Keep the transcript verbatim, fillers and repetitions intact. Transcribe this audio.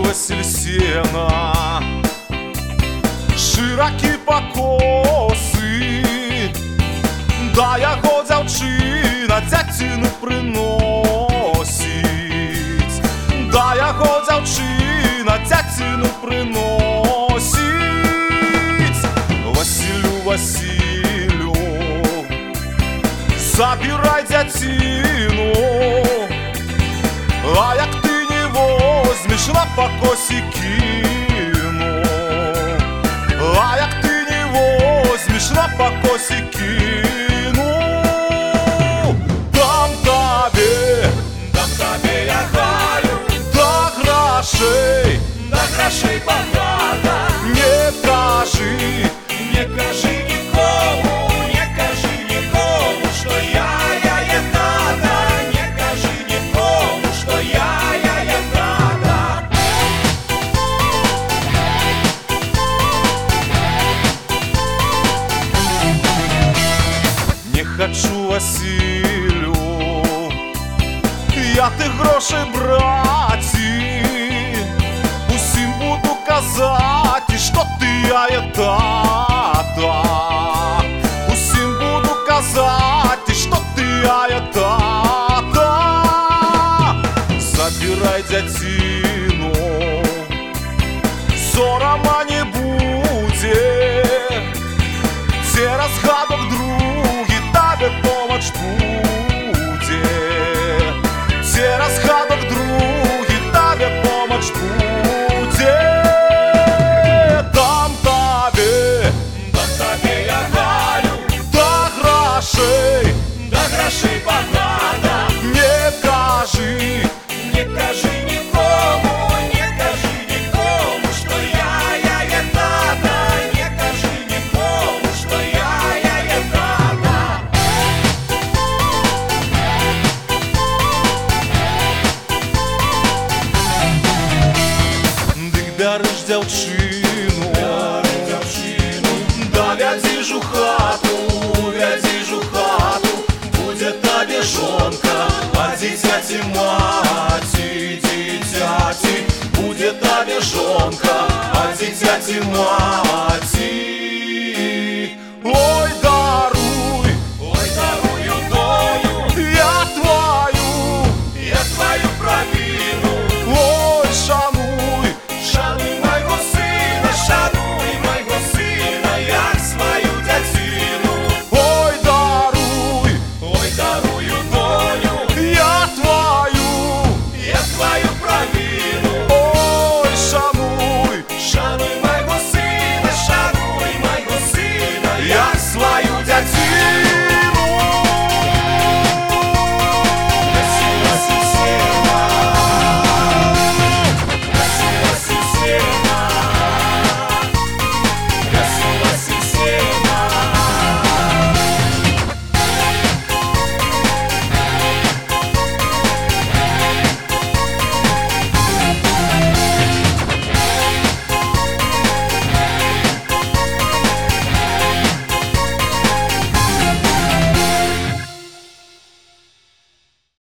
Василь сена, широкі покоси, да яго дзяўчына дзяціну прыносіць, да яго дзяўчына дзяціну прыносіць. Василю, Василю, забирай дзяціну, а як ты не возьмеш, на покосе кину. А як ты не возьмеш, на покосе кину. Дам табе, дам табе я Галю, да грошей, да грошей багата. не кажи, Не кажи нікому, не кажи нікому, що я, я є тата. Не кажи нікому, що я, я є тата. не хочу, Василю, я тих грошей браці, усім буду казати, що ти я є тата. Усім буду казати, що ти я є тата. Забирай дзяціну, сорама не буде, цераз гадок другі табе помач буде, цераз гадок другі табе помач буде. Дам табе, Дам табе я Галю, да грошей, да грошей багата. не кажи, Не кажи нікому, не кажи нікому, що я, я є тата. Не кажи нікому, що я, я є тата. дык бярыш дзяўчыну, Дзяўчыну, да вядзіш у хату, вядзіш у хату, будзе табе жонка, а дзіцяці маці, дзіцяці, будзе табе жонка, а дзіцяці маці.